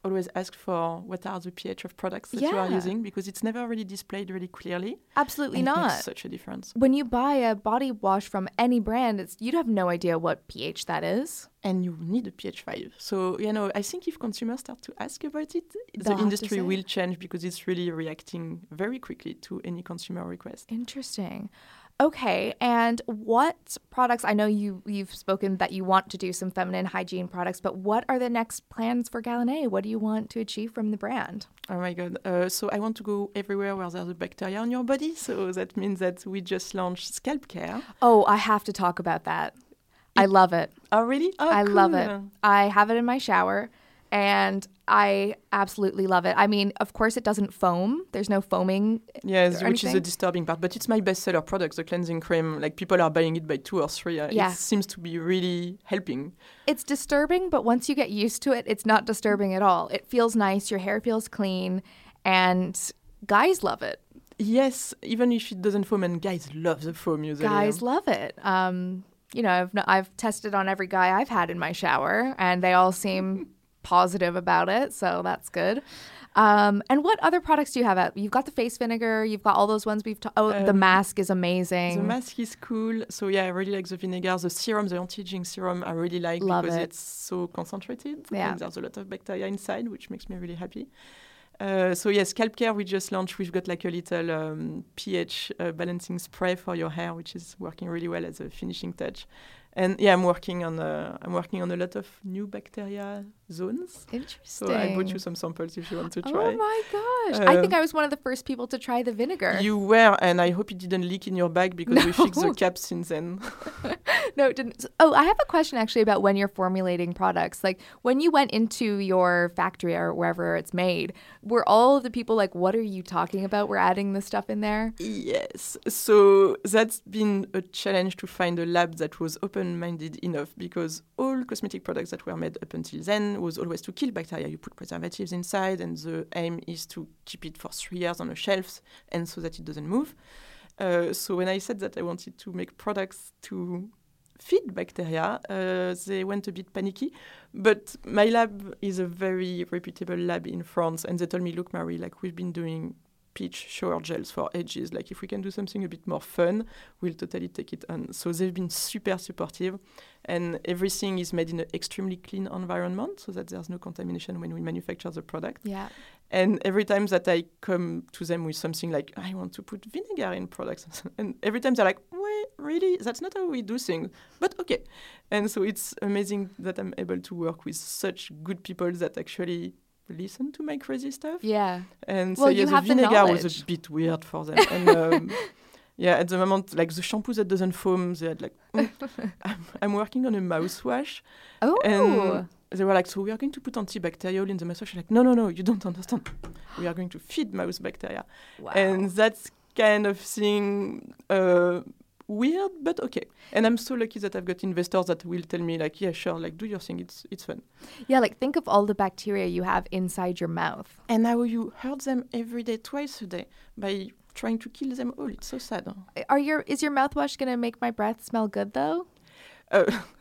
always ask for what are the pH of products that you are Yeah. using, because it's never really displayed really clearly. Absolutely and It not. makes such a difference. When you buy a body wash from any brand, it's, you'd have no idea what pH that is. And you need a pH five. So, you know, I think if consumers start to ask about it, They'll the have to industry say will it. change, because it's really reacting very quickly to any consumer request. Interesting. Okay, and what products, I know you, you've spoken that you want to do some feminine hygiene products, but what are the next plans for Galanée? What do you want to achieve from the brand? Oh my God. Uh, so I want to go everywhere where there's a bacteria on your body. So that means that we just launched Scalp Care. Oh, I have to talk about that. I love it. Oh, really? Oh, I love cool. it. I have it in my shower, and I absolutely love it. I mean, of course, it doesn't foam. There's no foaming. Yes, or which is a anything. disturbing part. But it's my bestseller product, the cleansing cream. Like, people are buying it by two or three. Uh, Yeah. It seems to be really helping. It's disturbing, but once you get used to it, it's not disturbing at all. It feels nice. Your hair feels clean, and guys love it. Yes, even if it doesn't foam, and guys love the foam usually. Guys love it. Um, you know, I've, I've tested on every guy I've had in my shower, and they all seem positive about it, so that's good. Um, and what other products do you have out? You've got the face vinegar, you've got all those ones we've ta- oh, the Um, mask is amazing. The mask is cool. So yeah, I really like the vinegar. The serum, the anti-aging serum, I really like Love because it. it's so concentrated. Yeah. And there's a lot of bacteria inside, which makes me really happy. Uh, so yes, Scalp Care we just launched. We've got like a little um, pH uh, balancing spray for your hair, which is working really well as a finishing touch. And yeah, I'm working on uh, I'm working on a lot of new bacteria zones. Interesting. So I brought you some samples if you want to try. Oh my gosh. I Uh, think I was one of the first people to try the vinegar. You were, and I hope it didn't leak in your bag, because we fixed the cap since then. No, it didn't. Oh, I have a question actually about when you're formulating products. Like when you went into your factory or wherever it's made, were all of the people like, what are you talking about? We're adding this stuff in there? Yes. So that's been a challenge to find a lab that was open-minded enough, because all cosmetic products that were made up until then was always to kill bacteria. You put preservatives inside, and the aim is to keep it for three years on a shelf, and so that it doesn't move. Uh, so when I said that I wanted to make products to feed bacteria, uh, they went a bit panicky. But my lab is a very reputable lab in France, and they told me, look, Marie, like we've been doing peach shower gels for ages. Like if we can do something a bit more fun, we'll totally take it on. So they've been super supportive, and everything is made in an extremely clean environment so that there's no contamination when we manufacture the product. Yeah. And every time that I come to them with something like, I want to put vinegar in products, and every time they're like, wait, really? That's not how we do things. But okay. And so it's amazing that I'm able to work with such good people that actually listen to my crazy stuff. Yeah. And Well, so you yeah, the have the vinegar was knowledge. a bit weird for them. And um, yeah, at the moment, like the shampoo that doesn't foam, they had like, mm, I'm, I'm working on a mouthwash. Oh. And they were like, so we are going to put antibacterial in the mouthwash. I'm like, no, no, no, you don't understand. We are going to feed mouse bacteria. Wow. And that's kind of thing uh, weird, but okay. And I'm so lucky that I've got investors that will tell me like, yeah, sure, like do your thing. It's it's fun. Yeah, like think of all the bacteria you have inside your mouth. And now you hurt them every day, twice a day, by trying to kill them all. It's so sad. Are your is your mouthwash gonna make my breath smell good though? Uh,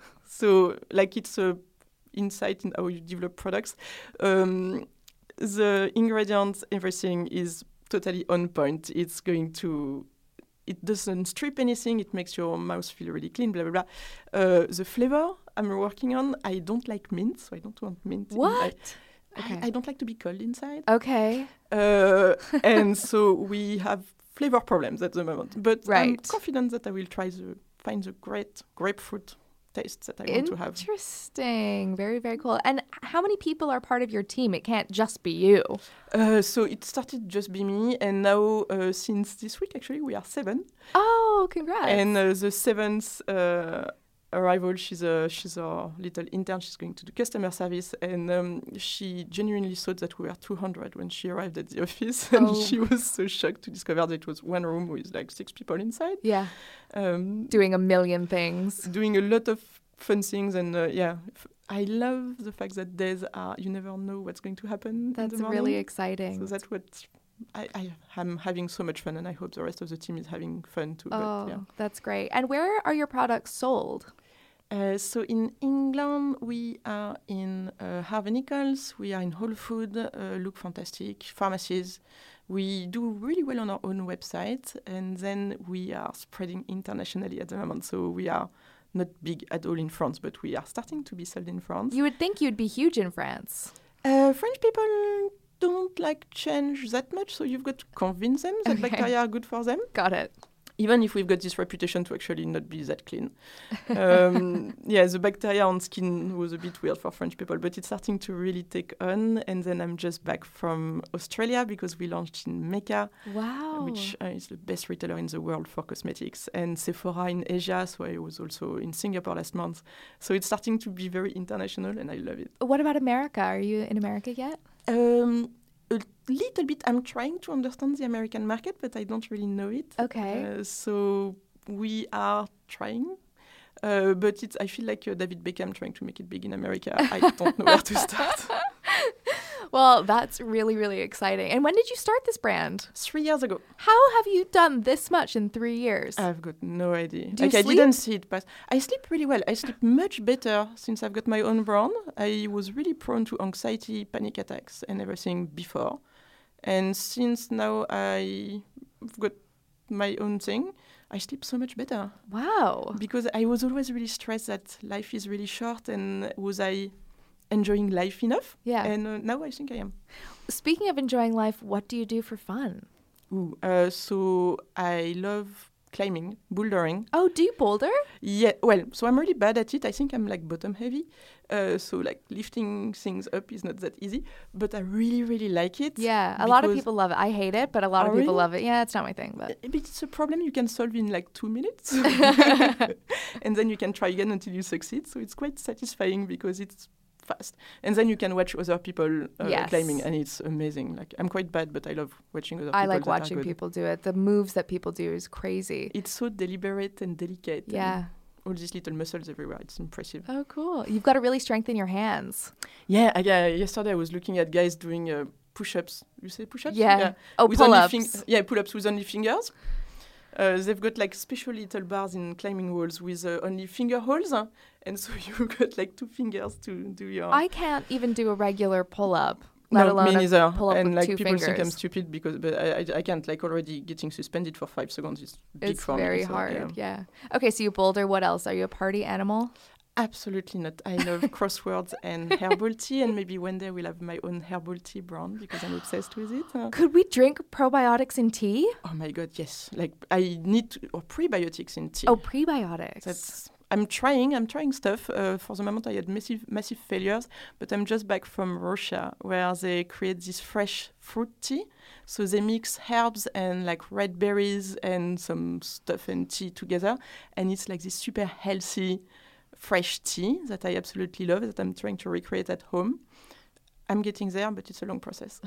so like it's a insight in how you develop products. Um, the ingredients, everything is totally on point. It's going to, it doesn't strip anything. It makes your mouth feel really clean, blah, blah, blah. Uh, the flavor I'm working on, I don't like mint, so I don't want mint. in my- What? I, Okay. I don't like to be cold inside. Okay. Uh, and so we have flavor problems at the moment. But I'm Right. confident that I will try to find the great grapefruit taste that I want to have. Interesting. Very, very cool. And how many people are part of your team? It can't just be you. Uh, so it started just be me, and now uh, since this week, actually, we are seven. Oh, congrats. And uh, the seventh uh, arrival, she's a she's our little intern. She's going to do customer service, and um, she genuinely thought that we were two hundred when she arrived at the office, and Oh. she was so shocked to discover that it was one room with like six people inside. Yeah. Um, Doing a million things. doing a lot of fun things, and uh, yeah, f- I love the fact that days are you never know what's going to happen. in That's the morning. really exciting. So that's what I, I am having so much fun, and I hope the rest of the team is having fun too. Oh, But, yeah. that's great. And where are your products sold? Uh, so in England, we are in uh, Harvey Nichols, we are in Whole Foods, uh, Look Fantastic, pharmacies. We do really well on our own website, and then we are spreading internationally at the moment. So we are not big at all in France, but we are starting to be sold in France. You would think you'd be huge in France. Uh, French people don't like change that much, so you've got to convince them that Okay. bacteria are good for them. Got it. Even if we've got this reputation to actually not be that clean. um, yeah, the bacteria on skin was a bit weird for French people, but it's starting to really take on. And then I'm just back from Australia because we launched in Mecca, Wow. which uh, is the best retailer in the world for cosmetics, and Sephora in Asia. So I was also in Singapore last month. So it's starting to be very international, and I love it. What about America? Are you in America yet? Um, a little bit. I'm trying to understand the American market, but I don't really know it. Okay. Uh, so we are trying. Uh, but it's, I feel like uh, David Beckham trying to make it big in America. I don't know where to start. Well, that's really, really exciting. And when did you start this brand? Three years ago. How have you done this much in three years? I've got no idea. Do you like, I sleep? didn't see it pass. I sleep really well. I sleep much better since I've got my own brand. I was really prone to anxiety, panic attacks, and everything before. And since now I've got my own thing, I sleep so much better. Wow. Because I was always really stressed that life is really short, and was I enjoying life enough? Yeah. And uh, now I think I am. Speaking of enjoying life, what do you do for fun? Ooh, uh, so I love climbing, bouldering. Oh, do you boulder? Yeah, well, so I'm really bad at it. I think I'm like bottom heavy. Uh, so like lifting things up is not that easy, but I really, really like it. Yeah, a lot of people love it. I hate it, but a lot Oh, of people really? love it. Yeah, it's not my thing, but. Uh, But it's a problem you can solve in like two minutes. And then you can try again until you succeed. So it's quite satisfying because it's fast. And then you can watch other people uh, Yes. climbing, and it's amazing. Like I'm quite bad, but I love watching other people. I like that are watching good. people do it. The moves that people do is crazy. It's so deliberate and delicate. Yeah. And all these little muscles everywhere. It's impressive. Oh, cool. You've got to really strengthen your hands. Yeah, I, yeah. Yesterday I was looking at guys doing uh, push-ups. You say push-ups? Yeah. Oh, With only pull-ups. fing- yeah, pull-ups with only fingers. Uh, they've got like special little bars in climbing walls with uh, only finger holes, uh, and so you got like two fingers to do your. I can't even do a regular pull-up, let no, alone me a neither. pull-up and with like two people fingers. think I'm stupid because, but I, I, I can't. Like already getting suspended for five seconds is big It's for very me. so, hard, yeah. yeah. Okay, so you boulder. What else? Are you a party animal? Absolutely not. I love crosswords and herbal tea, and maybe one day we'll have my own herbal tea brand because I'm obsessed with it. Uh, Could we drink probiotics in tea? oh my god, yes! Like I need to, or prebiotics in tea. Oh, prebiotics. That's. I'm trying. I'm trying stuff. Uh, for the moment, I had massive, massive failures. But I'm just back from Russia, where they create this fresh fruit tea. So they mix herbs and like red berries and some stuff and tea together, and it's like this super healthy, fresh tea that I absolutely love. That I'm trying to recreate at home. I'm getting there, but it's a long process.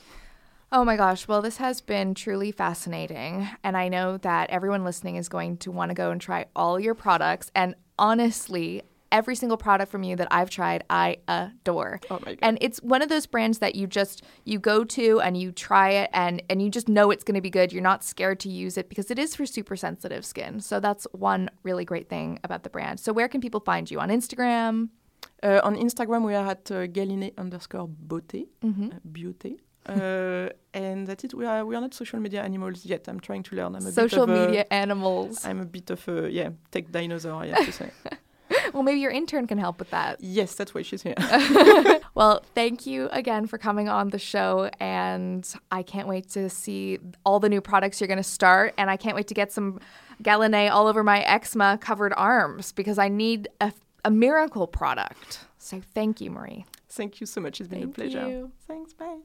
Oh my gosh. Well, this has been truly fascinating. And I know that everyone listening is going to want to go and try all your products. And honestly, every single product from you that I've tried, I adore. Oh my God. And it's one of those brands that you just, you go to and you try it and, and you just know it's going to be good. You're not scared to use it because it is for super sensitive skin. So that's one really great thing about the brand. So where can people find you? On Instagram? Uh, on Instagram, we are at uh, Galine underscore beauté, Mhm. uh, beauté. Uh, and that's it. We are we are not social media animals yet. I'm trying to learn. I'm a Social bit of media a, animals. I'm a bit of a yeah tech dinosaur. I have to say. Well, maybe your intern can help with that. Yes, that's why she's here. Well, thank you again for coming on the show. And I can't wait to see all the new products you're going to start. And I can't wait to get some Galine all over my eczema covered arms because I need a, a miracle product. So thank you, Marie. Thank you so much. It's been Thank a pleasure. you. Thanks. Bye.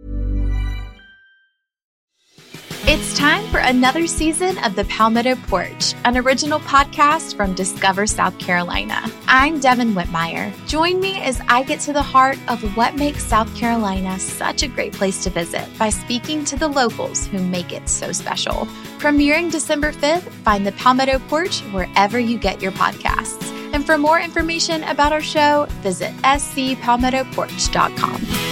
It's time for another season of The Palmetto Porch, an original podcast from Discover South Carolina. I'm Devin Whitmire. Join me as I get to the heart of what makes South Carolina such a great place to visit by speaking to the locals who make it so special. Premiering December fifth, find The Palmetto Porch wherever you get your podcasts. And for more information about our show, visit s c palmetto porch dot com.